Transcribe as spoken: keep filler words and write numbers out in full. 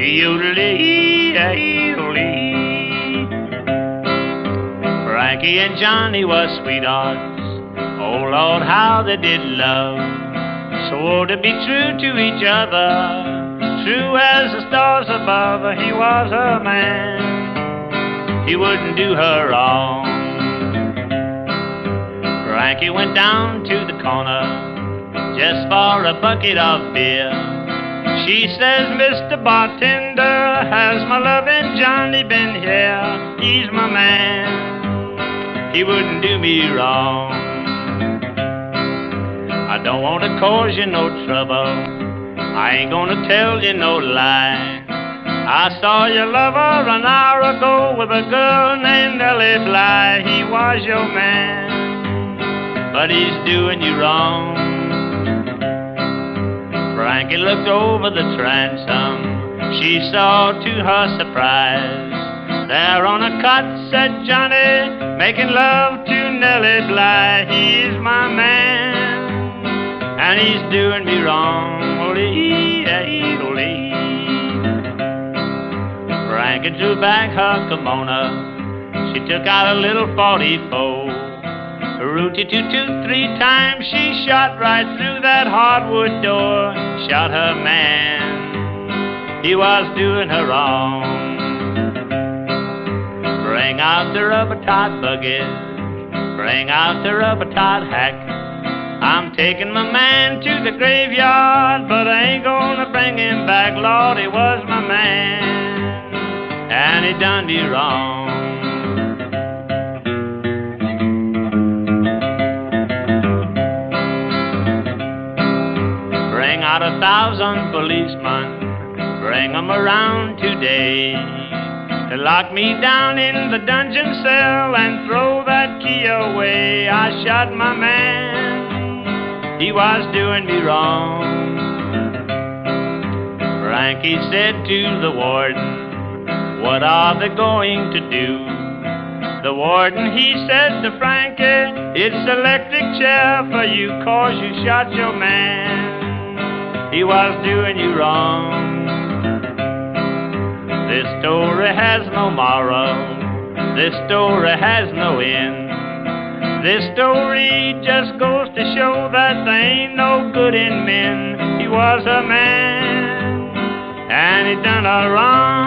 Yodelee-ee-odelee. Frankie and Johnny was sweethearts. Oh Lord, how they did love. Swore to be true to each other, true as the stars above. He was her man, he wouldn't do her wrong. Frankie went down to the corner just for a bucket of beer. She says, Mister Bartender, has my loving Johnny been here? He's my man, he wouldn't do me wrong. I don't want to cause you no trouble, I ain't gonna tell you no lie. I saw your lover an hour ago with a girl named Nellie Bly. He was your man, but he's doing you wrong. Frankie looked over the transom, she saw to her surprise, there on a cot sat Johnny, making love to Nellie Bly. He's my man, and he's doing me wrong. Olee-ee-olee. Frankie drew back her kimono, she took out a little forty-four. Rooty-too-too, three times she shot right through that hardwood door. Shot her man, he was doing her wrong. Bring out the rubber-tied buggy, bring out the rubber-tied hack. I'm taking my man to the graveyard, but I ain't gonna bring him back. Lord, he was my man, and he done me wrong. Bring out a thousand policemen, bring 'em around today, to lock me down in the dungeon cell and throw that key away. I shot my man, he was doing me wrong. Frankie said to the warden, what are they going to do? The warden, he said to Frankie, it's electric chair for you, cause you shot your man, he was doing you wrong. This story has no moral, this story has no end. This story just goes to show that there ain't no good in men. He was a man, and he done her wrong.